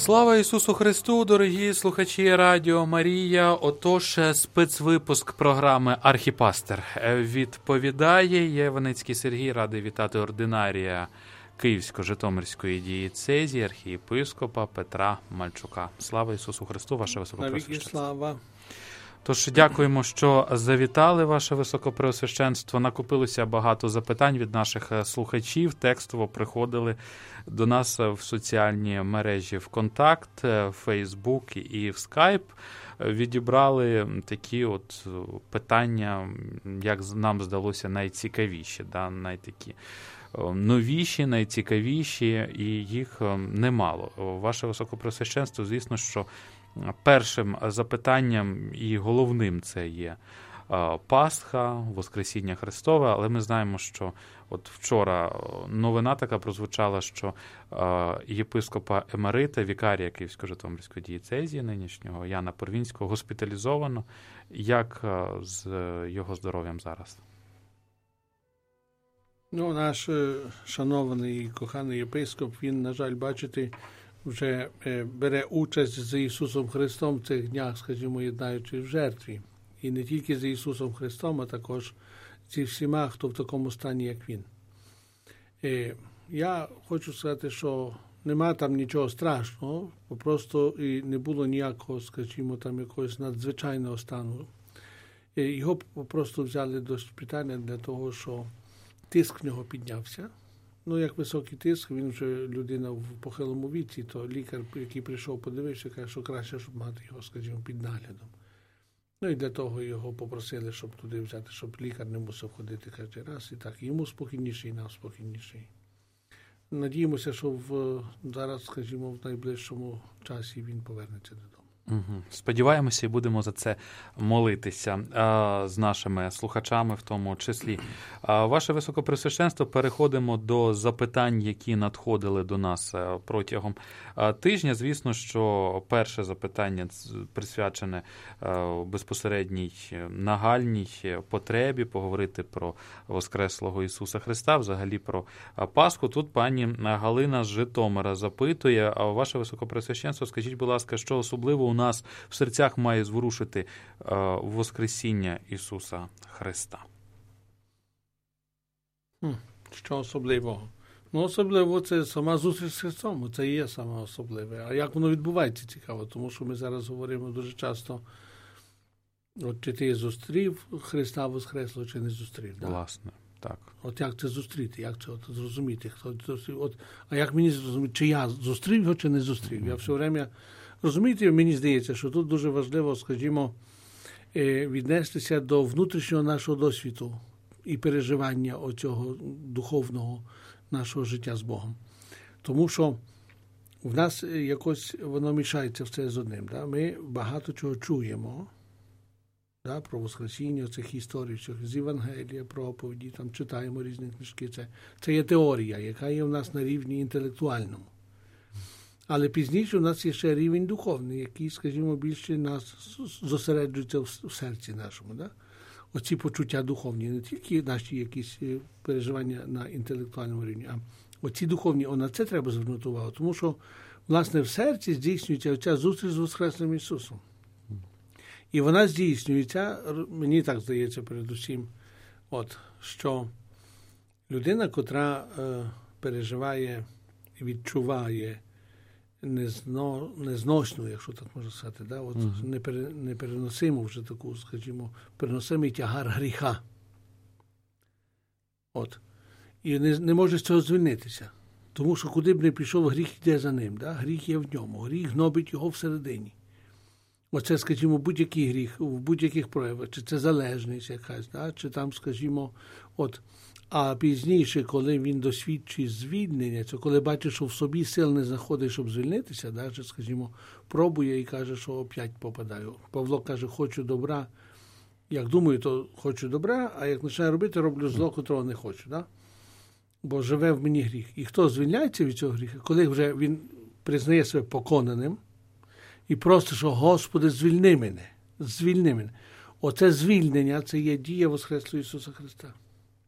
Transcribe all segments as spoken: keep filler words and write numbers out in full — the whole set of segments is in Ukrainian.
Слава Ісусу Христу, дорогі слухачі Радіо Марія. Отож, спецвипуск програми «Архіпастер» відповідає. Я, Іваницький Сергій, радий вітати ординарія Київсько-Житомирської дієцезії, архієпископа Петра Мальчука. Слава Ісусу Христу, ваше Високопреосвященство. Слава. Тож дякуємо, що завітали, ваше Високопреосвященство. Накопилося багато запитань від наших слухачів. Текстово приходили до нас в соціальні мережі ВКонтакт, в Фейсбук і в Скайп. Відібрали такі от питання, як нам здалося, найцікавіші, да, найтакі новіші, найцікавіші, і їх немало. Ваше Високопреосвященство, звісно, що першим запитанням і головним це є Пасха, Воскресіння Христове, але ми знаємо, що от вчора новина така прозвучала, що єпископа емерита, вікарія Київсько-Житомирської дієцезії нинішнього, Яна Порвінського, госпіталізовано. Як з його здоров'ям зараз? Ну, наш шанований і коханий єпископ, він, на жаль, бачите, вже бере участь з Ісусом Христом в цих днях, скажімо, єднаючись в жертві. І не тільки з Ісусом Христом, а також зі всіма, хто в такому стані, як Він. Я хочу сказати, що нема там нічого страшного, просто і не було ніякого, скажімо, там якогось надзвичайного стану. Його просто взяли до шпиталя для того, що тиск в нього піднявся. Ну, як високий тиск, він вже людина в похилому віці, то лікар, який прийшов, подивився, каже, що краще, щоб мати його, скажімо, під наглядом. Ну, і для того його попросили, щоб туди взяти, щоб лікар не мусив ходити кожен раз. І так, йому спокійніше, і нам спокійніше. Надіємося, що в, зараз, скажімо, в найближчому часі він повернеться додому. Угу. Сподіваємося і будемо за це молитися а, з нашими слухачами в тому числі. А, ваше Високопреосвященство, переходимо до запитань, які надходили до нас протягом тижня. Звісно, що перше запитання присвячене безпосередній нагальній потребі поговорити про Воскреслого Ісуса Христа, взагалі про Пасху. Тут пані Галина з Житомира запитує: ваше Високопреосвященство, скажіть, будь ласка, що особливо у нас в серцях має зворушити Воскресіння Ісуса Христа? Що особливого? Ну, особливо це сама зустріч з Христом, це і є саме особливе. А як воно відбувається, цікаво, тому що ми зараз говоримо дуже часто, от чи ти зустрів Христа Воскреслого, чи не зустрів. Да? Власне, так. От як це зустріти, як це от зрозуміти? Хто, от, а як мені зрозуміти, чи я зустрів його, чи не зустрів? Mm-hmm. Я все время... Розумієте, мені здається, що тут дуже важливо, скажімо, віднестися до внутрішнього нашого досвіду і переживання оцього духовного нашого життя з Богом. Тому що в нас якось воно мішається все з одним. Да? Ми багато чого чуємо, да? Про Воскресіння, цих історій, з Євангелія, проповіді, там читаємо різні книжки. Це, це є теорія, яка є в нас на рівні інтелектуальному. Але пізніше у нас є ще рівень духовний, який, скажімо, більше нас зосереджується в серці нашому. Да? Оці почуття духовні, не тільки наші якісь переживання на інтелектуальному рівні, а оці духовні, о, на це треба звернути увагу. Тому що, власне, в серці здійснюється оця зустріч з Воскреслим Ісусом. І вона здійснюється, мені так здається передусім, от, що людина, котра е, переживає і відчуває Незно, незносну, якщо так можна сказати, да? От uh-huh. непер, непереносиму вже таку, скажімо, переносимий тягар гріха. От. І не, не може з цього звільнитися. Тому що куди б не пішов, гріх йде за ним. Да? Гріх є в ньому. Гріх гнобить його всередині. Оце, скажімо, будь-який гріх, в будь-яких проявах. Чи це залежність якась, да? Чи там, скажімо, от. А пізніше, коли він досвідчить звільнення, це коли бачить, що в собі сил не знаходить, щоб звільнитися, навіть, скажімо, пробує і каже, що опять попадаю. Павло каже, хочу добра. Як думаю, то хочу добра, а як починаю робити, роблю зло, котрого не хочу. Да? Бо живе в мені гріх. І хто звільняється від цього гріха? Коли вже він признає себе поконаним і просто, що Господи, звільни мене, звільни мене. Оце звільнення, це є дія Воскреслого Ісуса Христа.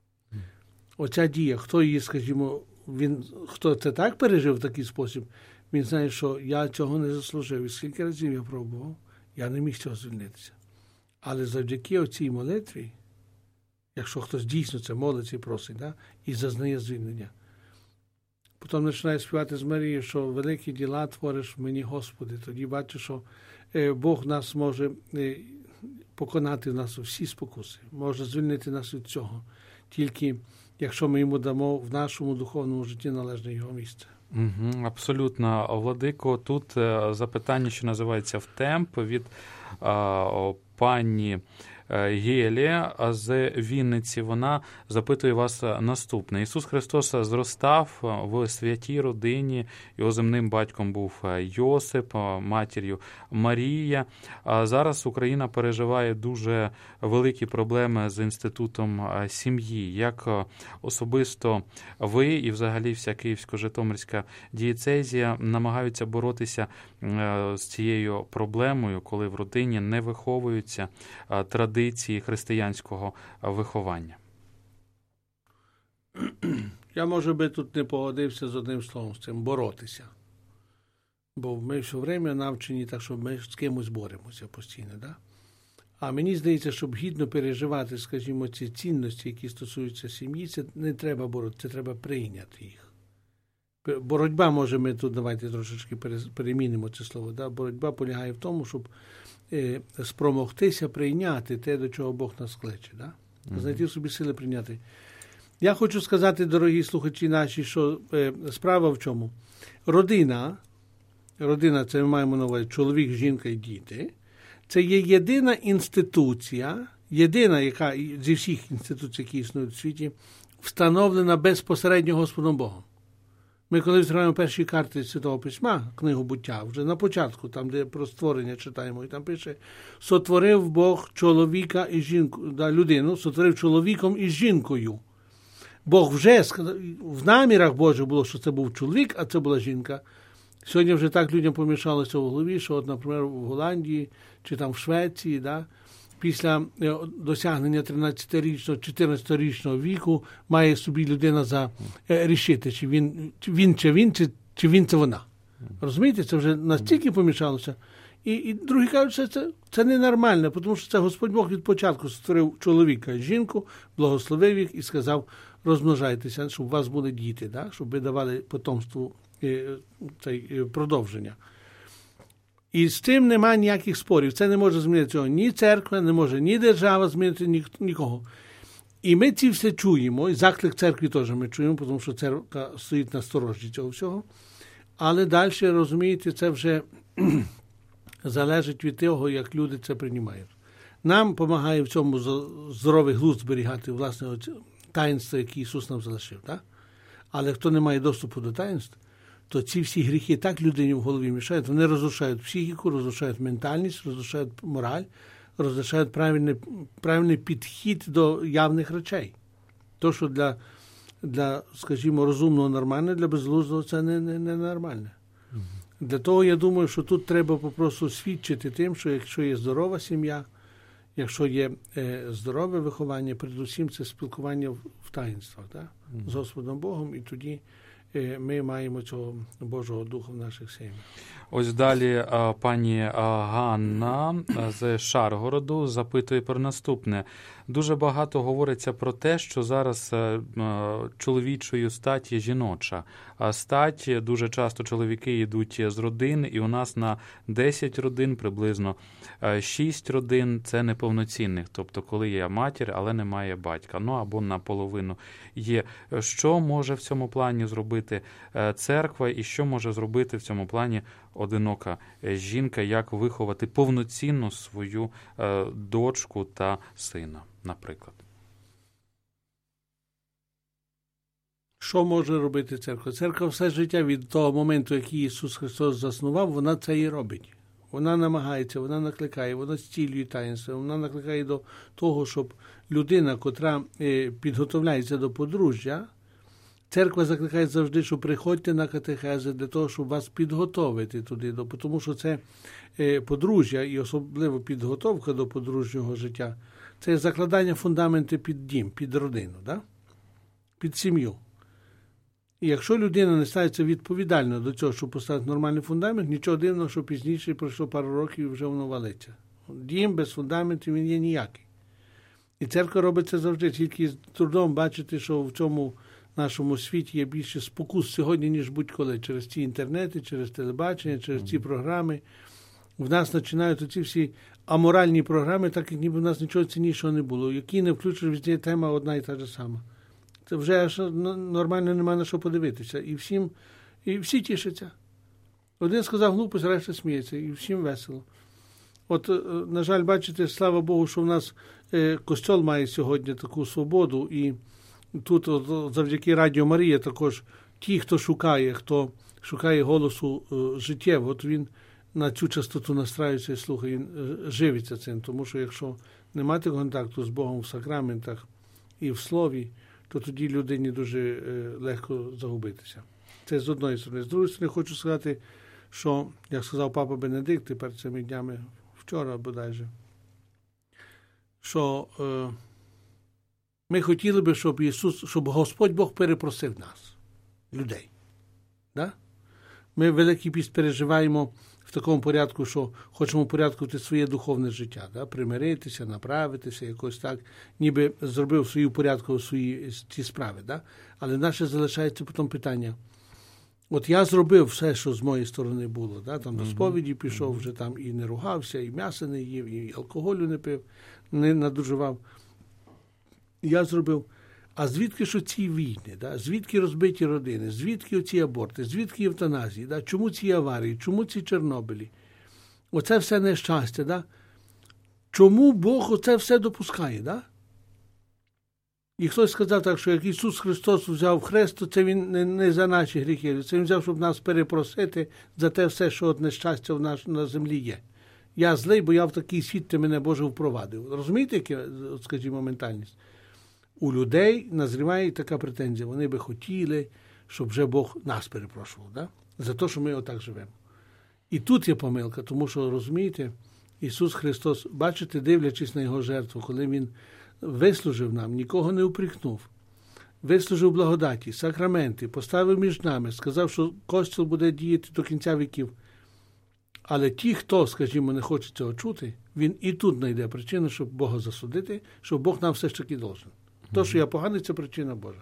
Оця дія, хто її, скажімо, він, хто це так пережив в такий спосіб, він знає, що я цього не заслужив. І скільки разів я пробував, я не міг цього звільнитися. Але завдяки оцій молитві, якщо хтось дійсно це молиться і просить, да, і зазнає звільнення, потім починає співати з Марією, що великі діла твориш в мені, Господи. Тоді бачиш, що Бог нас може поконати нас у всі спокуси, може звільнити нас від цього, тільки якщо ми йому дамо в нашому духовному житті належне його місце. Угу, абсолютно, Владико. Тут запитання, що називається в темп, від а, пані Гелі з Вінниці. Вона запитує вас наступне. Ісус Христос зростав в святій родині, його земним батьком був Йосип, матір'ю Марія. А зараз Україна переживає дуже великі проблеми з інститутом сім'ї. Як особисто ви і взагалі вся Київсько-Житомирська дієцезія намагаються боротися з цією проблемою, коли в родині не виховуються традиції традиції християнського виховання? Я, може би, тут не погодився з одним словом з цим – боротися. Бо ми все время навчені так, що ми з кимось боремося постійно. Да? А мені здається, щоб гідно переживати, скажімо, ці цінності, які стосуються сім'ї, це не треба боротися, це треба прийняти їх. Боротьба, може, ми тут, давайте трошечки перемінимо це слово. Да? Боротьба полягає в тому, щоб спромогтися прийняти те, до чого Бог нас кличе. Да? Знайти в собі сили прийняти. Я хочу сказати, дорогі слухачі наші, що е, справа в чому? Родина, родина, це ми маємо на увазі чоловік, жінка і діти, це є єдина інституція, єдина, яка зі всіх інституцій, які існують у світі, встановлена безпосередньо Господом Богом. Ми коли відкриваємо перші карти Святого Письма, книгу Буття, вже на початку, там, де про створення читаємо, і там пише, сотворив Бог чоловіка і жінку, да, людину, сотворив чоловіком і жінкою. Бог вже сказав, в намірах Божих було, що це був чоловік, а це була жінка. Сьогодні вже так людям помішалося в голові, що, от, наприклад, в Голландії чи там в Швеції, да, після досягнення тринадцятирічного, чотирнадцятирічного віку має собі людина за е, рішити, чи він, чи він, чи він, чи, чи він це вона. Розумієте, це вже настільки помішалося. І, і другі кажуть, що це, це ненормально, тому що це Господь Бог від початку створив чоловіка і жінку, благословив їх і сказав, розмножайтеся, щоб у вас були діти, да? Щоб ви давали потомству е, це, е, продовження. І з цим немає ніяких спорів. Це не може змінити цього ні церква, не може ні держава змінити, ні, нікого. І ми ці все чуємо, і заклик церкві теж ми чуємо, тому що церква стоїть на сторожі цього всього. Але далі, розумієте, це вже залежить від того, як люди це приймають. Нам допомагає в цьому здоровий глузд зберігати, власне, таїнство, яке Ісус нам залишив. Так? Але хто не має доступу до таїнств, то ці всі гріхи так людині в голові мішають, вони розрушають психіку, розрушають ментальність, розрушають мораль, розрушають правильний, правильний підхід до явних речей. То, що для, для скажімо, розумного нормально, для безглуздого це не, не, не нормально. Mm-hmm. Для того, я думаю, що тут треба попросту свідчити тим, що якщо є здорова сім'я, якщо є е, здорове виховання, передусім це спілкування в, в таїнствах, да? Mm-hmm. з Господом Богом, і тоді ми маємо цього Божого Духа в наших сім'ях. Ось далі пані Ганна з Шаргороду запитує про наступне. Дуже багато говориться про те, що зараз чоловічою стать є жіноча. А стать дуже часто чоловіки йдуть з родин, і у нас на десять родин, приблизно шість родин – це неповноцінних. Тобто, коли є матір, але немає батька. Ну, або наполовину є. Що може в цьому плані зробити церква і що може зробити в цьому плані одинока жінка, як виховати повноцінну свою дочку та сина, наприклад? Що може робити церква? Церква все життя від того моменту, який Ісус Христос заснував, вона це і робить. Вона намагається, вона накликає, вона зцілює таїнство, вона накликає до того, щоб людина, котра підготовляється до подружжя, церква закликає завжди, що приходьте на катехези для того, щоб вас підготовити туди, тому що це подружжя і особливо підготовка до подружнього життя, це закладання фундаменту під дім, під родину, да? Під сім'ю. І якщо людина не ставиться відповідально до цього, щоб поставити нормальний фундамент, нічого дивного, що пізніше пройшло пару років і вже воно валиться. Дім без фундаменту він є ніякий. І церква робить це завжди, тільки з трудом бачити, що в цьому нашому світі є більше спокус сьогодні, ніж будь-коли. Через ці інтернети, через телебачення, через ці програми. В нас починають оці всі аморальні програми, так як ніби в нас нічого ціннішого не було. Які не включиш, везде тема одна і та ж сама. Це вже аж нормально немає на що подивитися. І всім, і всі тішаться. Один сказав глупость, решта сміється. І всім весело. От, на жаль, бачите, слава Богу, що в нас е, Костьол має сьогодні таку свободу. І тут от, завдяки Радіо Марія також ті, хто шукає, хто шукає голосу е, життєвого, от він на цю частоту настраюється і слухає, він е, живиться цим. Тому що якщо не мати контакту з Богом в сакраментах і в слові, то тоді людині дуже е, легко загубитися. Це з одної сторони. З другої сторони, хочу сказати, що, як сказав папа Бенедикт тепер цими днями, вчора бодайже, що е, ми хотіли би, щоб Ісус, щоб Господь Бог перепросив нас, людей. Да? Ми Великий Піст переживаємо в такому порядку, що хочемо порядкувати своє духовне життя, да? Примиритися, направитися, якось так, ніби зробив свою порядку свої ці справи. Да? Але наше залишається потім питання. От я зробив все, що з моєї сторони було. Да? Там до сповіді пішов, вже там і не ругався, і м'яса не їв, і алкоголю не пив, не надружував. Я зробив. А звідки ж ці війни? Да? Звідки розбиті родини? Звідки оці аборти? Звідки евтаназії? Да? Чому ці аварії? Чому ці Чорнобилі? Оце все нещастя. Да? Чому Бог оце все допускає? Да? І хтось сказав так, що як Ісус Христос взяв хрест, то це Він не, не за наші гріхи. Це Він взяв, щоб нас перепросити за те все, що от нещастя в нас на землі є. Я злий, бо я в такий світ, ти мене, Боже, впровадив. Розумієте, яка, скажімо, ментальність? У людей назріває така претензія. Вони би хотіли, щоб вже Бог нас перепрошував. Да? За те, що ми отак живемо. І тут є помилка, тому що, розумієте, Ісус Христос, бачите, дивлячись на Його жертву, коли Він вислужив нам, нікого не упрекнув, вислужив благодаті, сакраменти, поставив між нами, сказав, що Костіл буде діяти до кінця віків. Але ті, хто, скажімо, не хоче цього чути, він і тут знайде причину, щоб Бога засудити, щоб Бог нам все ж таки должен. То, що я поганий, це причина Божа.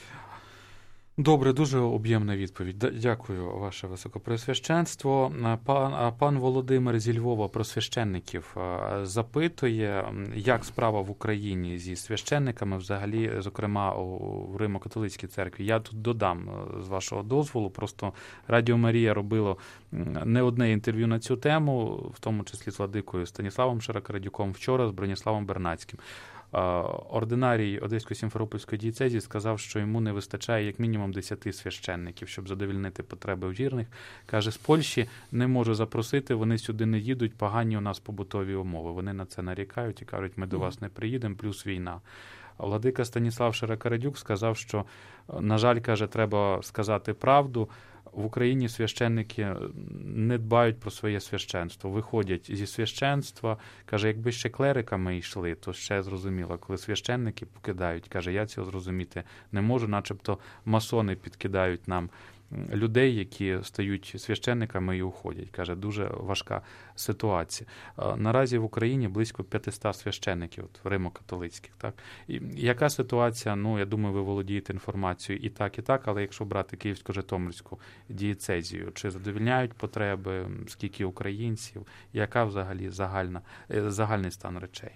Добре, дуже об'ємна відповідь. Дякую, ваше високопреосвященство. Пан, пан Володимир зі Львова про священників запитує, як справа в Україні зі священниками, взагалі, зокрема, в Римо-католицькій церкві. Я тут додам, з вашого дозволу, просто Радіо Марія робило не одне інтерв'ю на цю тему, в тому числі з владикою Станіславом Широкорадюком, вчора з Броніславом Бернацьким. Ординарій Одеської Сімферопольської дієцезії сказав, що йому не вистачає як мінімум десяти священників, щоб задовольнити потреби вірних. Каже, з Польщі не можу запросити, вони сюди не їдуть, погані у нас побутові умови. Вони на це нарікають і кажуть, ми до вас не приїдемо, плюс війна. Владика Станіслав Широкорадюк сказав, що, на жаль, каже, треба сказати правду, в Україні священники не дбають про своє священство, виходять зі священства, каже, якби ще клериками йшли, то ще зрозуміло, коли священники покидають, каже, я цього зрозуміти не можу, начебто масони підкидають нам людей, які стають священниками і уходять. Каже, дуже важка ситуація. Наразі в Україні близько п'ятсот священників, римо-католицьких. Так? І яка ситуація? Ну, я думаю, ви володієте інформацією і так, і так, але якщо брати Київсько-Житомирську дієцезію, чи задовільняють потреби, скільки українців, яка взагалі загальна, загальний стан речей?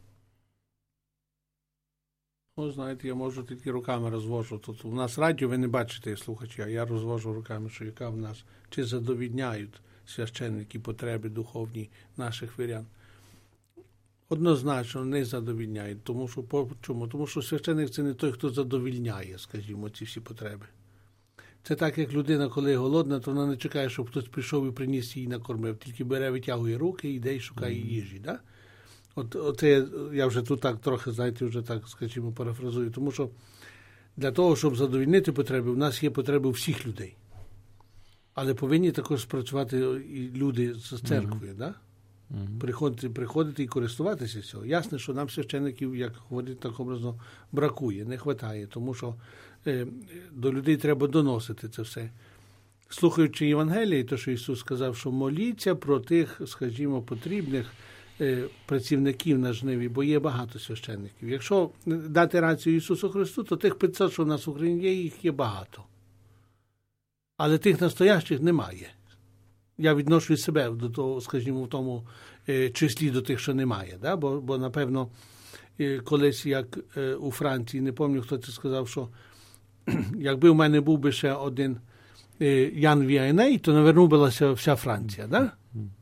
Ну, знаєте, я можу тільки руками розвожу. Тут у нас радіо, ви не бачите, слухачі, а я розвожу руками, що яка в нас, чи задовільняють священники потреби духовні наших вірян. Однозначно не задовільняють. Тому що, по чому? Тому що священник – це не той, хто задовільняє, скажімо, ці всі потреби. Це так, як людина, коли голодна, то вона не чекає, щоб хтось прийшов і приніс їй накормив. Тільки бере, витягує руки, йде і шукає mm-hmm. їжі, да? От, от я, я вже тут так трохи, знаєте, вже так, скажімо, парафразую. Тому що для того, щоб задовільнити потреби, у нас є потреби у всіх людей. Але повинні також спрацювати і люди з церквою, mm-hmm. да? Mm-hmm. Приходити, приходити і користуватися цього. Ясно, що нам священників, як говорить так образно, бракує, не вистачає. Тому що до людей треба доносити це все. Слухаючи Євангелії, то, що Ісус сказав, що моліться про тих, скажімо, потрібних працівників на жниві, бо є багато священників. Якщо дати рацію Ісусу Христу, то тих п'ятсот, що в нас в Україні є, їх є багато. Але тих настоящих немає. Я відношу себе до того, скажімо, в тому числі до тих, що немає. Да? Бо, бо, напевно, колись, як у Франції, не пам'ятаю, хто це сказав, що якби в мене був би ще один Ян Віайней, то навернулася вся Франція. Да?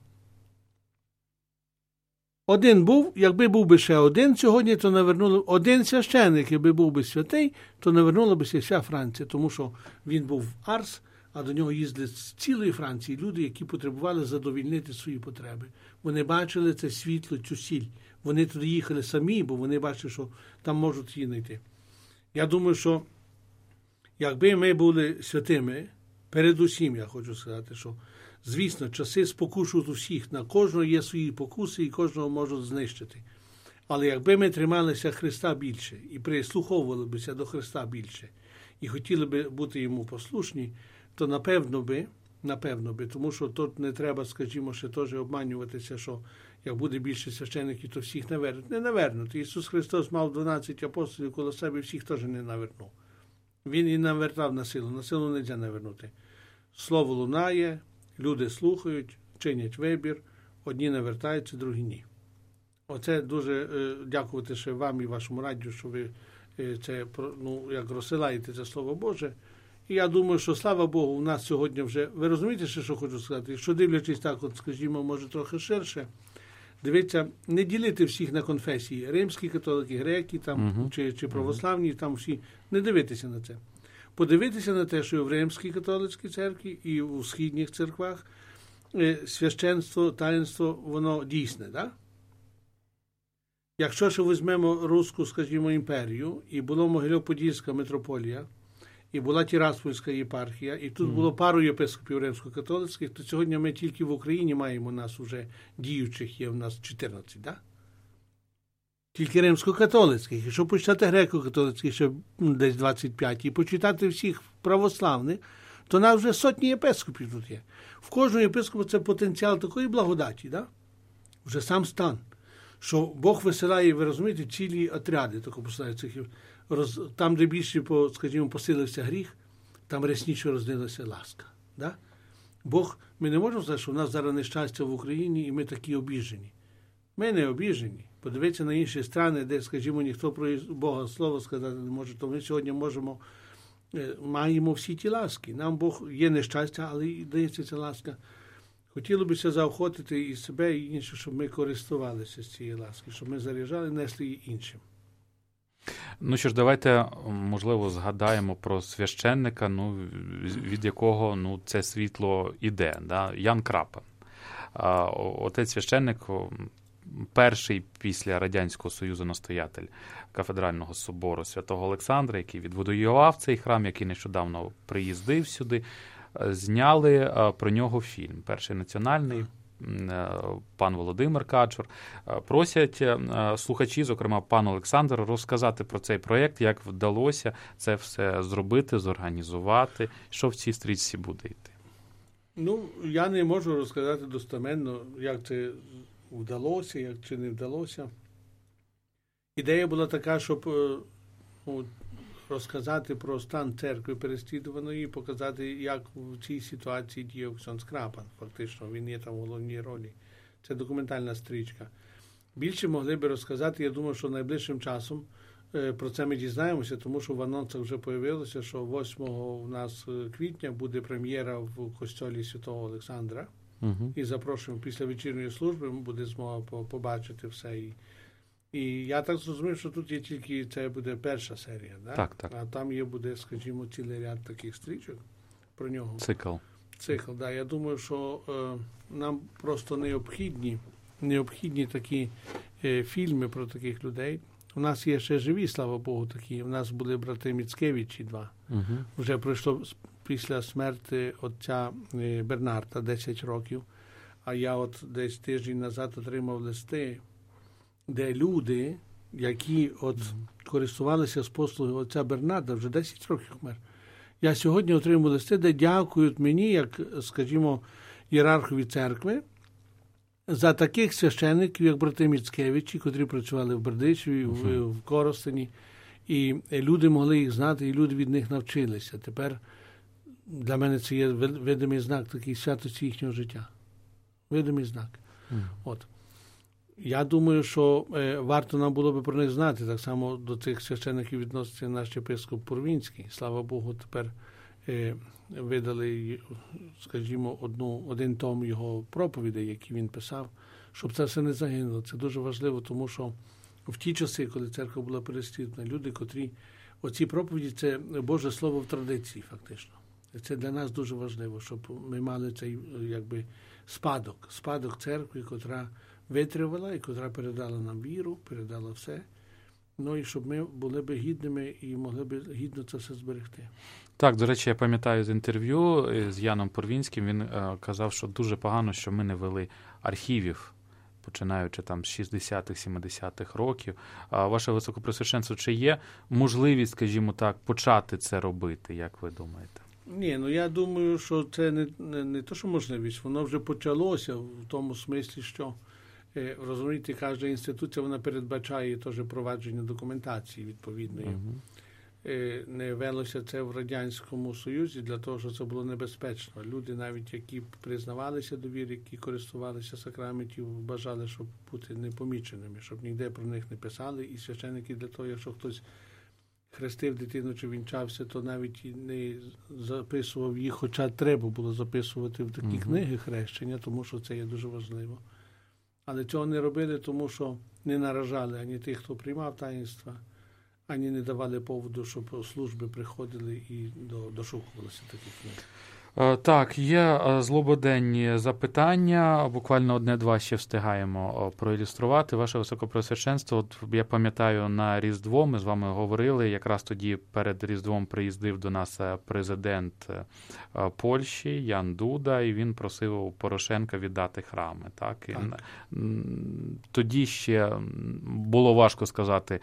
Один був, якби був би ще один сьогодні, то навернуло один священник, якби був би святий, то навернула б вся Франція, тому що він був Арс, а до нього їздили з цілої Франції люди, які потребували задовільнити свої потреби. Вони бачили це світло, цю сіль. Вони туди їхали самі, бо вони бачили, що там можуть її знайти. Я думаю, що якби ми були святими, передусім я хочу сказати, що звісно, часи спокушують усіх, на кожного є свої покуси і кожного можуть знищити. Але якби ми трималися Христа більше і прислуховували бися до Христа більше і хотіли би бути йому послушні, то напевно би, напевно би, тому що тут не треба, скажімо, ще теж обманюватися, що як буде більше священиків, то всіх навернуть. Не навернуть. Ісус Христос мав дванадцять апостолів коло себе, всіх теж не навернув. Він і навертав на силу. На силу не можна навернути. Слово лунає, люди слухають, чинять вибір, одні навертаються, другі ні. Оце дуже е, дякувати ще вам і вашому радіо, що ви е, це, ну, як розсилаєте це Слово Боже. І я думаю, що, слава Богу, у нас сьогодні вже, ви розумієте, що хочу сказати? Якщо дивлячись так, от, скажімо, може трохи ширше, дивіться, не ділити всіх на конфесії, римські католики, греки, там, uh-huh. чи, чи православні, там всі, не дивитися на це. Подивитися на те, що в Римській католицькій церкві і у східних церквах священство, таїнство, воно дійсне, да? Якщо ж візьмемо Руську, скажімо, імперію, і була Могилів-Подільська митрополія, і була Тираспольська єпархія, і тут mm. було пару єпископів римсько-католицьких, то сьогодні ми тільки в Україні маємо нас вже діючих, є в нас чотирнадцять, да? Тільки римсько-католицьких. Якщо почитати греко-католицьких, ще десь двадцять п'ять, і почитати всіх православних, то нас вже сотні єпископів тут є. В кожного єпископа це потенціал такої благодаті, да? Вже сам стан. Що Бог висилає, ви розумієте, цілі отряди, тако посилає цих, роз, там, де більше, по, скажімо, посилився гріх, там рясніше рознилася ласка. Да? Бог, ми не можемо сказати, що в нас зараз нещастя в Україні, і ми такі обіжені. Ми не обіжені. Подивіться на інші страни, де, скажімо, ніхто про Бога слово сказати не може, то ми сьогодні можемо, маємо всі ті ласки. Нам Бог є нещастя, але і дається ця ласка. Хотіло б заохотити і себе, і інші, щоб ми користувалися з цієї ласки, щоб ми заряджали, несли її іншим. Ну що ж, давайте, можливо, згадаємо про священника, ну, від якого ну, це світло іде. Да? Ян Крапа. Отець священник, перший після Радянського Союзу настоятель кафедрального собору Святого Олександра, який відбудував цей храм, який нещодавно приїздив сюди. Зняли про нього фільм. Перший національний, пан Володимир Качур. Просять слухачі, зокрема пан Олександр, розказати про цей проєкт, як вдалося це все зробити, зорганізувати, що в цій стрічці буде йти. Ну, я не можу розказати достеменно, як це вдалося, як чи не вдалося. Ідея була така, щоб ну, розказати про стан церкви переслідуваної і показати, як в цій ситуації діяв ксьондз Крапан. Фактично, він є там в головній ролі. Це документальна стрічка. Більше могли би розказати, я думаю, що найближчим часом про це ми дізнаємося, тому що в анонсах вже появилося, що восьмого у нас квітня буде прем'єра в костьолі Святого Олександра. Угу. І запрошуємо після вечірньої служби, буде змога побачити все. І І я так зрозумів, що тут є тільки, це буде перша серія, да? Так, так. А там є, буде, скажімо, цілий ряд таких стрічок про нього. Цикл. Цикл, да. Я думаю, що е, нам просто необхідні, необхідні такі е, фільми про таких людей. У нас є ще живі, слава Богу, такі. У нас були брати Міцкевичі два. Угу. Вже пройшло після смерті отця е, Бернарда десять років. А я от десь тиждень назад отримав листи, де люди, які от користувалися з послуги отця Бернарда, вже десять років мер. Я сьогодні отримав листи, де дякують мені, як, скажімо, ієрархові церкви, за таких священників, як брати Міцкевичі, котрі працювали в Бердичеві, uh-huh. в, в Коростені, і люди могли їх знати, і люди від них навчилися. Тепер для мене це є видимий знак такий святості їхнього життя. Видимий знак. Uh-huh. От. Я думаю, що е, варто нам було би про них знати. Так само до цих священників відноситься наш єпископ Пурвінський. Слава Богу, тепер е, видали, скажімо, одну, один том його проповідей, які він писав, щоб це все не загинуло. Це дуже важливо, тому що в ті часи, коли церква була переслідувана, люди, котрі... Оці проповіді – це Боже Слово в традиції, фактично. Це для нас дуже важливо, щоб ми мали цей, якби, спадок. Спадок церкви, котра витривала і котра передала нам віру, передала все. Ну і щоб ми були б гідними і могли б гідно це все зберегти. Так, до речі, я пам'ятаю з інтерв'ю з Яном Пурвінським, він е, казав, що дуже погано, що ми не вели архівів, починаючи там з шістдесятих-сімдесятих років. А ваше Високопреосвященство, чи є можливість, скажімо так, почати це робити, як ви думаєте? Ні, ну я думаю, що це не, не, не то, що можливість, воно вже почалося в тому смислі, що, розумієте, кожна інституція, вона передбачає теж провадження документації відповідної. Uh-huh. Не велося це в Радянському Союзі для того, що це було небезпечно. Люди, навіть які признавалися до віри, які користувалися сакраментів, бажали, щоб бути непоміченими, щоб ніде про них не писали. І священники для того, якщо хтось хрестив дитину чи вінчався, то навіть і не записував їх, хоча треба було записувати в такі uh-huh. книги хрещення, тому що це є дуже важливо. Але цього не робили, тому що не наражали ані тих, хто приймав таїнства, ані не давали поводу, щоб служби приходили і дошукувалися таких книг. Так, є злободенні запитання, буквально одне-два ще встигаємо проілюструвати. Ваше Високопреосвященство, от я пам'ятаю, на Різдво ми з вами говорили, якраз тоді перед Різдвом приїздив до нас президент Польщі Ян Дуда, і він просив у Порошенка віддати храми. Так? Так. Тоді ще було важко сказати,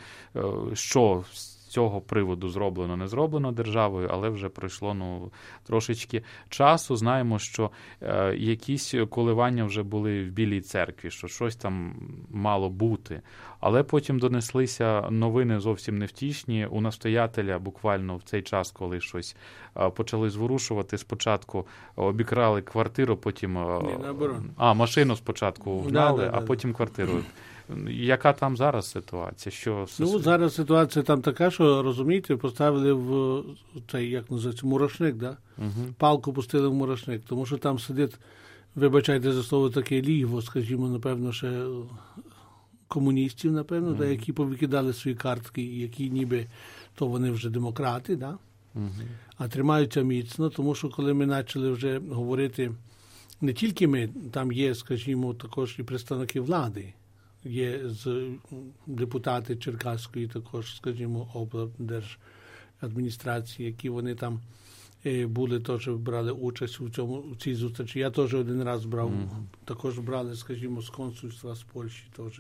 що з цього приводу зроблено, не зроблено державою, але вже пройшло ну, трошечки часу. Знаємо, що е, якісь коливання вже були в Білій церкві, що щось там мало бути. Але потім донеслися новини зовсім невтішні. У настоятеля буквально в цей час, коли щось е, почали зворушувати, спочатку обікрали квартиру, потім... Е, Ні, а, машину спочатку вгнали, да, да, а да. потім квартиру. Яка там зараз ситуація? Що... Ну, зараз ситуація там така, що, розумієте, поставили в цей, як називається, мурашник, да? Uh-huh. Палку пустили в мурашник, тому що там сидить, вибачайте за слово, таке лігво, скажімо, напевно, ще комуністів, напевно, uh-huh. да, які повикидали свої картки, які ніби, то вони вже демократи, да? Uh-huh. А тримаються міцно, тому що коли ми почали вже говорити, не тільки ми, там є, скажімо, також і представники влади, є з депутати Черкаської також, скажімо, облдержадміністрації, які вони там були, теж брали участь у цьому, у цій зустрічі. Я теж один раз брав, mm-hmm. також брали, скажімо, з консульства з Польщі теж.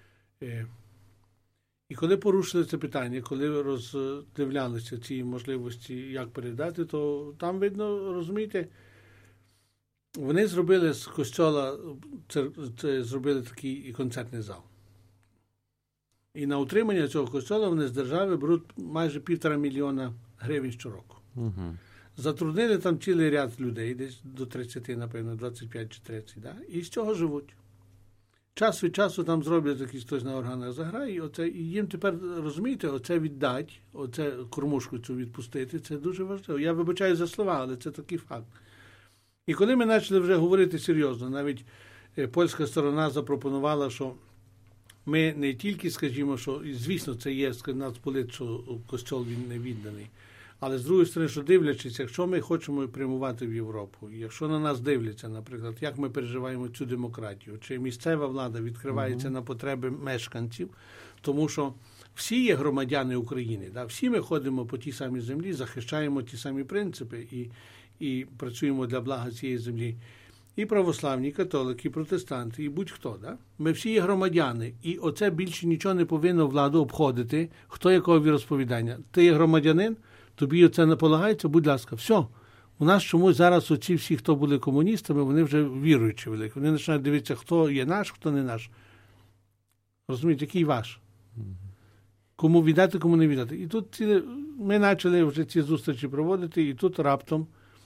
І коли порушили це питання, коли роздивлялися ці можливості, як передати, то там видно, розумієте, вони зробили з костьола, це, це зробили такий концертний зал. І на утримання цього костьола вони з держави беруть майже півтора мільйона гривень щороку. Угу. Затруднили там цілий ряд людей, десь до тридцяти, напевно, двадцять п'ять чи тридцять, да? І з цього живуть. Час від часу там зроблять якийсь хтось на органах заграє, і, оце, і їм тепер, розумієте, оце віддать, оце кормушку цю відпустити, це дуже важливо. Я вибачаю за слова, але це такий факт. І коли ми почали вже говорити серйозно, навіть польська сторона запропонувала, що ми не тільки, скажімо, що, звісно, це є, нас болить, що костьол він не відданий, але з другої сторони, що дивлячись, якщо ми хочемо прямувати в Європу, якщо на нас дивляться, наприклад, як ми переживаємо цю демократію, чи місцева влада відкривається uh-huh. на потреби мешканців, тому що всі є громадяни України, да? Всі ми ходимо по тій самій землі, захищаємо ті самі принципи і і працюємо для блага цієї землі. і православні, і католики, і протестанти, і будь-хто. Да? Ми всі є громадяни, і оце більше нічого не повинно владу обходити, хто якого віросповідання. Ти є громадянин, тобі оце не полагається, будь ласка, все. У нас чомусь зараз оці всі, хто були комуністами, вони вже віруючі великі. Вони починають дивитися, хто є наш, хто не наш. Розумієте, який ваш? Кому віддати, кому не віддати. І тут ці, ми почали вже ці зустрічі проводити, і тут раптом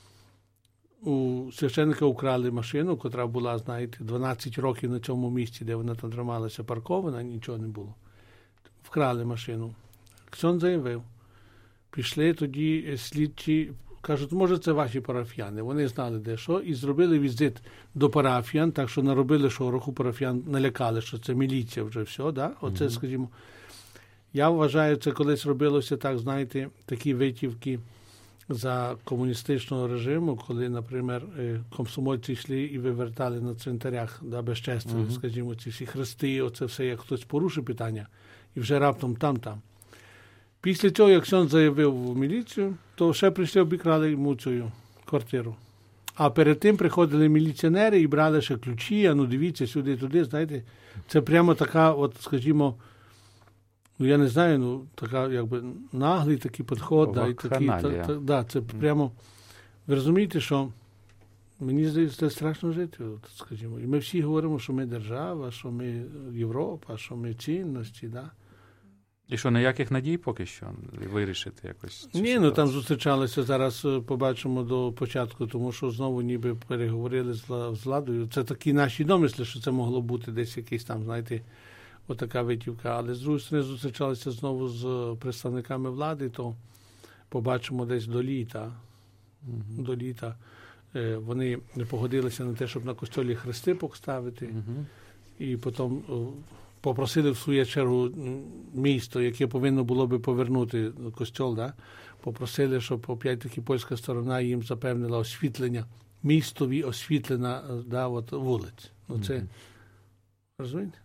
у священника украли машину, котра була, знаєте, дванадцять років на цьому місці, де вона там трималася паркована, нічого не було. Вкрали машину. Ксьон заявив. Пішли тоді слідчі, кажуть, може це ваші парафіяни. Вони знали де що, і зробили візит до парафіян, так що наробили шороху, парафіян налякали, що це міліція вже все, да? Оце, mm-hmm. скажімо, я вважаю, це колись робилося так, знаєте, такі витівки за комуністичного режиму, коли, наприклад, комсомольці йшли і вивертали на цвинтарях, да, безчестя, mm-hmm. скажімо, ці всі хрести, оце все, як хтось порушив питання, і вже раптом там-там. Після цього, як Ксьон заявив в міліцію, то ще прийшли, обікрали йому цю квартиру. А перед тим приходили міліціонери і брали ще ключі, а ну дивіться, сюди-туди, знаєте, це прямо така, от, скажімо, ну я не знаю, ну така, якби, наглий такий підход, да, і такий, та, та, да, це прямо, ви розумієте, що мені здається, це страшно жити, от, скажімо, і ми всі говоримо, що ми держава, що ми Європа, що ми цінності, да. І що, ніяких надій поки що вирішити якось? Ні, ситуацію? Ну там зустрічалися, зараз побачимо до початку, тому що знову ніби переговорили з владою. Це такі наші домисли, що це могло бути десь якийсь там, знаєте, отака витівка. Але з другої сторони зустрічалися знову з представниками влади, то побачимо десь до літа. Mm-hmm. До літа. Вони не погодилися на те, щоб на костьолі хрести поставити. Mm-hmm. І потім попросили в свою чергу місто, яке повинно було би повернути костьол, да? Попросили, щоб опять-таки польська сторона їм запевнила освітлення, містові освітлена, да, от, вулиць. Ну, це, mm-hmm. розумієте?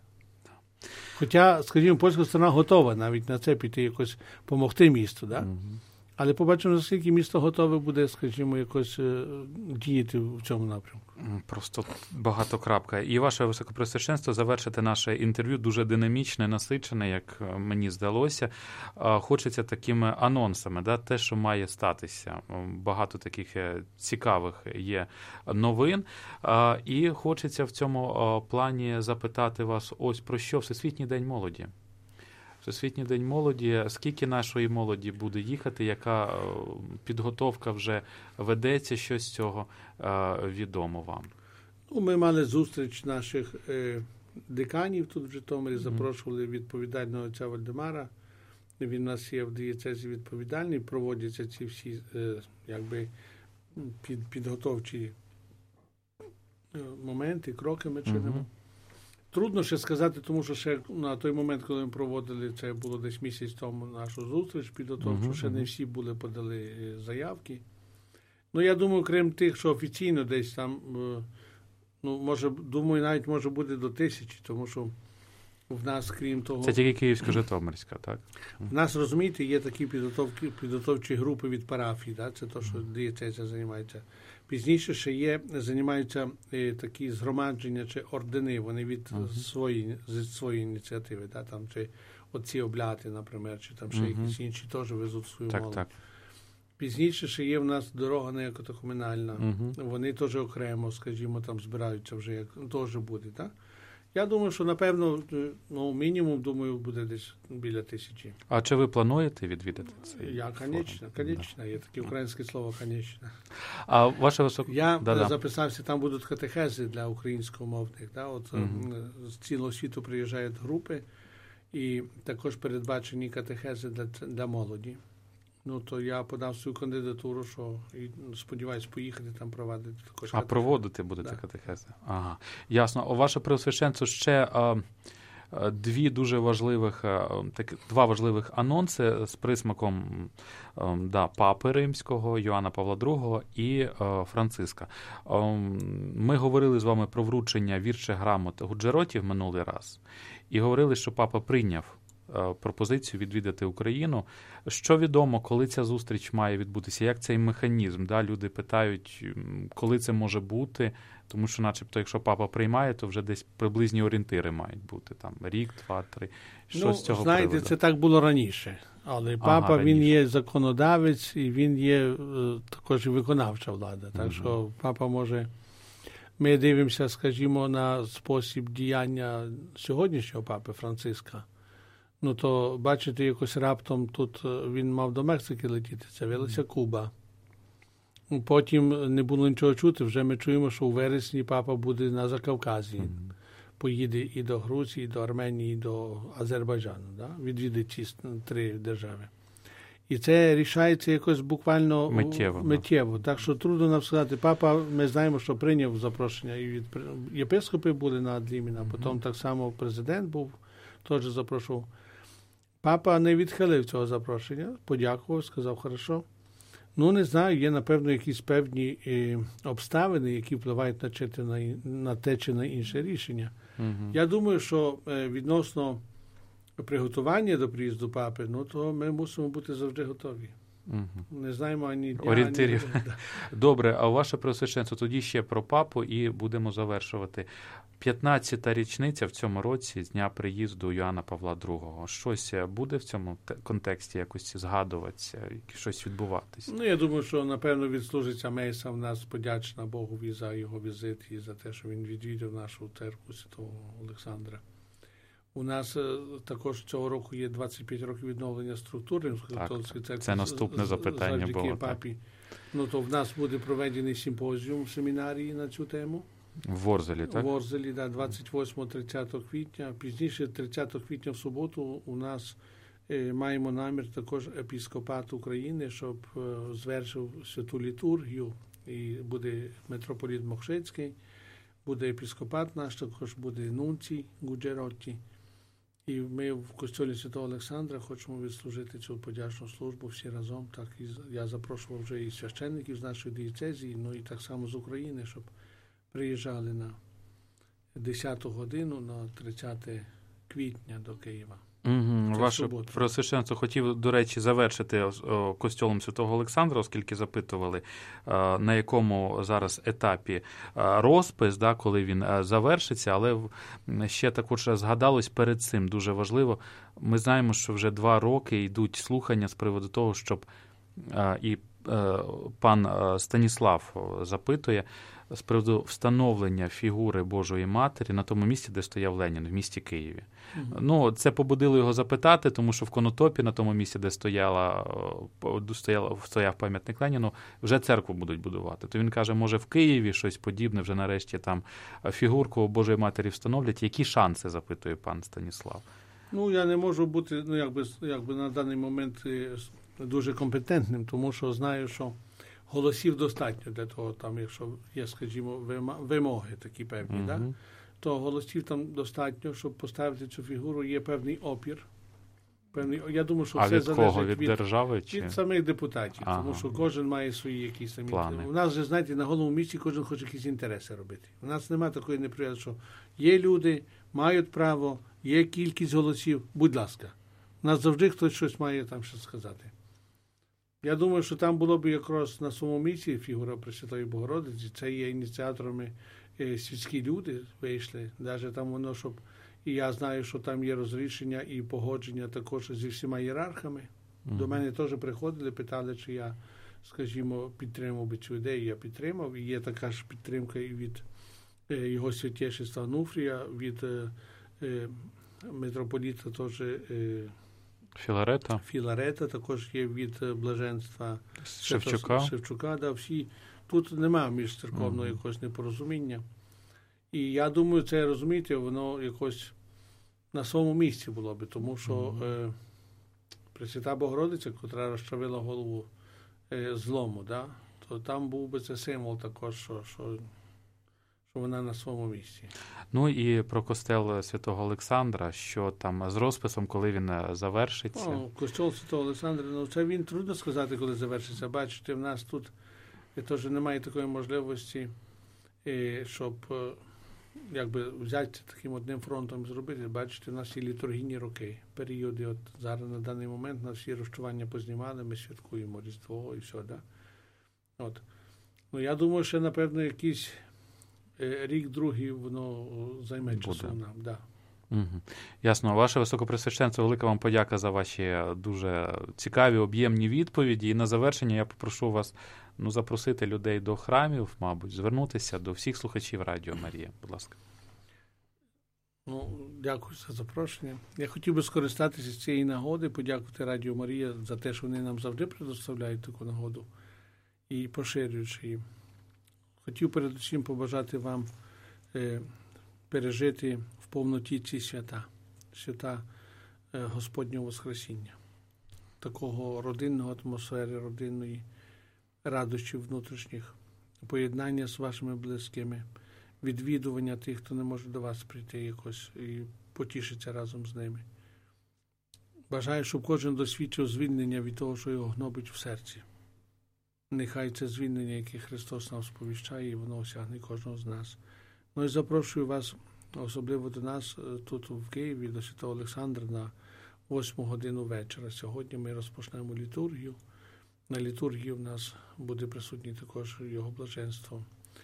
Хоча, скажімо, польська сторона готова навіть на це піти якось допомогти місту, да? Mm-hmm. Але побачимо, наскільки місто готове буде, скажімо, якось діяти в цьому напрямку. Просто багатокрапка. І ваше високопреосвященство, завершити наше інтерв'ю дуже динамічне, насичене, як мені здалося. Хочеться такими анонсами, да, те, що має статися. Багато таких цікавих є новин. І хочеться в цьому плані запитати вас ось про що. Всесвітній день молоді. Всесвітній день молоді. Скільки нашої молоді буде їхати, яка підготовка вже ведеться, що з цього відомо вам? Ну, ми мали зустріч наших е, деканів тут в Житомирі, запрошували відповідального отця Вальдемара. Він у нас є в дієцезі відповідальний, проводяться ці всі е, якби, під, підготовчі моменти, кроки ми чинимо. Mm-hmm. Трудно ще сказати, тому що ще на той момент, коли ми проводили, це було десь місяць тому нашу зустріч підготовчу, uh-huh, ще uh-huh. не всі були подали заявки. Ну, я думаю, крім тих, що офіційно десь там, ну, може, думаю, навіть може бути до тисячі, тому що в нас, крім того... Це тільки Київсько-Житомирська, так? В нас, розумієте, є такі підготовки, підготовчі групи від парафій, так? Це те, що дієцезія займається. Пізніше ще є, займаються е, такі згромадження чи ордени, вони від uh-huh. свої, з своєї ініціативи, да, там, чи отці обляти, наприклад, чи там ще uh-huh. якісь інші теж везуть свою так, молодь. Так. Пізніше ще є в нас дорога неокатехуменальна, uh-huh. вони теж окремо, скажімо, там збираються вже, як теж буде, так? Я думаю, що, напевно, ну, мінімум, думаю, буде десь біля тисячі. А чи ви плануєте відвідати цей Я, конечно, конечно. Да. Є таке українське слово, конечно. А ваше високо... Я Да-да. записався, там будуть катехези для українськомовних. Да? От, угу. З цілого світу приїжджають групи, і також передбачені катехези для, для молоді. Ну, то я подав свою кандидатуру, що і сподіваюся поїхати там проводити також. А проводити будете да. катехези? Ага. Ясно. Ваше Преосвященство, ще а, дві дуже важливих, а, так, два важливих анонси з присмаком а, да, Папи Римського, Йоанна Павла другого і а, Франциска. А, ми говорили з вами про вручення вірчих грамот Гуджеротів минулий раз і говорили, що Папа прийняв пропозицію відвідати Україну. Що відомо, коли ця зустріч має відбутися? Як цей механізм? Да? Люди питають, коли це може бути, тому що начебто, якщо папа приймає, то вже десь приблизні орієнтири мають бути. Там рік, два, три. Що ну, з цього знаєте, приводу? це так було раніше. Але ага, папа, раніше. Він є законодавець і він є також і виконавча влада. Так угу. що папа може... Ми дивимося, скажімо, на спосіб діяння сьогоднішнього папи Франциска. Ну, то, бачите, якось раптом тут він мав до Мексики летіти, це виявилася Куба. Потім не було нічого чути, вже ми чуємо, що у вересні папа буде на Закавказі. Mm-hmm. Поїде і до Грузії, і до Арменії, і до Азербайджану. Да? Відвідить ці три держави. І це рішається якось буквально миттєво. миттєво. Так що трудно нам сказати. Папа, ми знаємо, що прийняв запрошення. І від єпископи були на Адліміна, mm-hmm. потім так само президент був, теж запрошував. Папа не відхилив цього запрошення, подякував, сказав, хорошо. Ну, не знаю, є, напевно, якісь певні е, обставини, які впливають на, чи, на, на те чи на інше рішення. Mm-hmm. Я думаю, що е, відносно приготування до приїзду папи, ну, то ми мусимо бути завжди готові. Угу. Не знаємо ані дня, орієнтирів. Ані... Добре, а ваше Преосвященство, тоді ще про папу і будемо завершувати. п'ятнадцята річниця в цьому році з дня приїзду Йоанна Павла другого. Щось буде в цьому контексті якось згадуватися, щось відбуватися? Ну, я думаю, що, напевно, відслужиться Меса в нас подячна Богові за його візит і за те, що він відвідав нашу церкву Святого Олександра. У нас також цього року є двадцять п'ять років відновлення структури католицької церкви. Це наступне запитання було. Папі. Ну, то в нас буде проведений симпозіум в семінарії на цю тему. В Ворзелі, так? В Ворзелі, да, двадцять восьмого-тридцятого квітня. Пізніше, тридцятого квітня в суботу, у нас е, маємо намір також епіскопат України, щоб е, звершив святу літургію. І буде митрополіт Мокшицький, буде епіскопат наш, також буде нунцій Гуджеротті. І ми в костьолі Святого Олександра хочемо відслужити цю подячну службу всі разом. Так, і я запрошував вже і священників з нашої дієцезії, ну і так само з України, щоб приїжджали на десяту годину, на тридцяте квітня до Києва. Угу. Ваше Преосвященство, хотів, до речі, завершити о, костьолом Святого Олександра, оскільки запитували, о, на якому зараз етапі о, розпис, да, коли він о, завершиться, але ще також згадалось перед цим, дуже важливо, ми знаємо, що вже два роки йдуть слухання з приводу того, щоб о, і о, пан Станіслав запитує, з приводу встановлення фігури Божої Матері на тому місці, де стояв Ленін, в місті Києві. Угу. Ну, це побудило його запитати, тому що в Конотопі, на тому місці, де стояла, стояла, стояв пам'ятник Леніну, вже церкву будуть будувати. То він каже, може в Києві щось подібне, вже нарешті там фігурку Божої Матері встановлять. Які шанси, запитує пан Станіслав? Ну, я не можу бути, ну, якби, якби на даний момент дуже компетентним, тому що знаю, що голосів достатньо для того, там, якщо є, скажімо, вимоги такі певні, mm-hmm. да? то голосів там достатньо, щоб поставити цю фігуру, є певний опір. Певний, я думаю, що а все від залежить кого? Від, від держави? Чи? Від самих депутатів, ага. тому що кожен має свої якісь самі. У нас же, знаєте, на головному місці кожен хоче якісь інтереси робити. У нас немає такої неприємності, що є люди, мають право, є кількість голосів, будь ласка. У нас завжди хтось щось має там щось сказати. Я думаю, що там було б якраз на своєму місці фігура Пресвятої Богородиці. Це є ініціаторами е, світські люди вийшли. Навіть там воно, щоб... І я знаю, що там є розрішення і погодження також зі всіма ієрархами. Mm-hmm. До мене теж приходили, питали, чи я, скажімо, підтримав би цю ідею. Я підтримав. І є така ж підтримка і від е, його святейшества Нуфрія, від е, е, митрополіта теж... Е, Філарета. Філарета також є від блаженства Шевчука. Шевчука, да, всі. Тут немає між церковного mm-hmm. якогось непорозуміння. І я думаю, це, розумієте, воно якось на своєму місці було би, тому що mm-hmm. е, Пресвята Богородиця, котра розчавила голову е, злому, да, то там був би це символ також, що, що що вона на своєму місці. Ну і про костел Святого Олександра, що там з розписом, коли він завершиться? О, костел Святого Олександра, ну це він трудно сказати, коли завершиться. Бачите, в нас тут теж немає такої можливості, щоб якби взяти таким одним фронтом і зробити, бачите, у нас є літургійні роки, періоди, от зараз на даний момент на всі розчування познімали, ми святкуємо Різдво і все, да? От. Ну, я думаю, що, напевно, якийсь рік, другий, воно займе часу нам, да. Угу. Ясно. Ваше Високопресвященство, велика вам подяка за ваші дуже цікаві, об'ємні відповіді. І на завершення я попрошу вас ну, запросити людей до храмів, мабуть, звернутися до всіх слухачів Радіо Марія. Будь ласка. Ну, дякую за запрошення. Я хотів би скористатися з цієї нагоди, подякувати Радіо Марія за те, що вони нам завжди предоставляють таку нагоду і поширюючи її. Хотів передусім побажати вам е, пережити в повноті ці свята, свята е, Господнього Воскресіння, такого родинного атмосфери, родинної, радощів внутрішніх, поєднання з вашими близькими, відвідування тих, хто не може до вас прийти якось і потішиться разом з ними. Бажаю, щоб кожен досвідчив звільнення від того, що його гнобить в серці. Нехай це звільнення, яке Христос нам сповіщає, і воно осягне кожного з нас. Ну і запрошую вас, особливо до нас, тут в Києві, до Святого Олександра на восьму годину вечора. Сьогодні ми розпочнемо літургію. На літургії в нас буде присутній також його блаженство,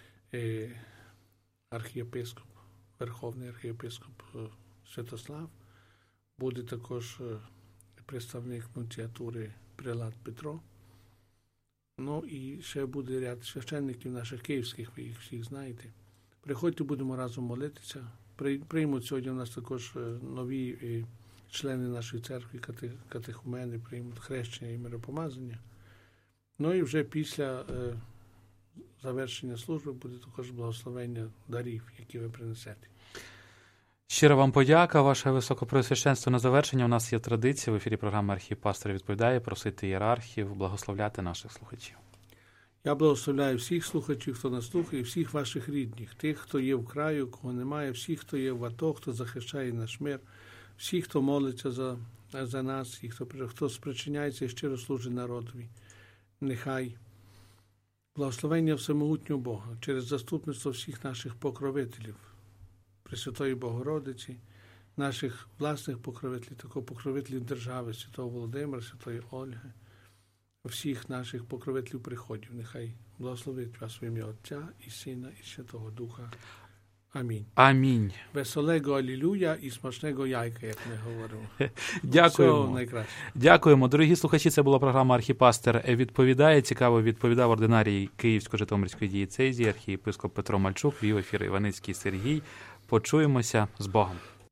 архієпископ, верховний архієпископ Святослав. Буде також представник нунціатури прилат Петро. Ну і ще буде ряд священників наших київських, ви їх всіх знаєте. Приходьте, будемо разом молитися. Приймуть сьогодні у нас також нові члени нашої церкви, катехумени, приймуть хрещення і миропомазання. Ну і вже після е, завершення служби буде також благословення дарів, які ви принесете. Щиро вам подяка, ваше Високопреосвященство. На завершення у нас є традиція в ефірі програми «Архіпастор відповідає» просити ієрархів благословляти наших слухачів. Я благословляю всіх слухачів, хто нас слухає, всіх ваших рідних, тих, хто є в краю, кого немає, всіх, хто є в АТО, хто захищає наш мир, всіх, хто молиться за, за нас, і хто, хто спричиняється і щиро служить народові. Нехай благословення всемогутнього Бога через заступництво всіх наших покровителів, Пресвятої Богородиці, наших власних покровителів, такого покровителів держави, Святого Володимира, Святої Ольги, всіх наших покровителів приходів. Нехай благословить вас в ім'я Отця і Сина і Святого Духа. Амінь. Амінь. Веселого алілуя і смачного яйка, як ми говоримо. Дякуємо. Дякуємо. Дорогі слухачі, це була програма «Архіпастер відповідає». Цікаво відповідав ординарій Київсько-Житомирської дієцезії, архієпископ Петро Мальчук, вів ефір Іваницький Сергій. Почуємося з Богом.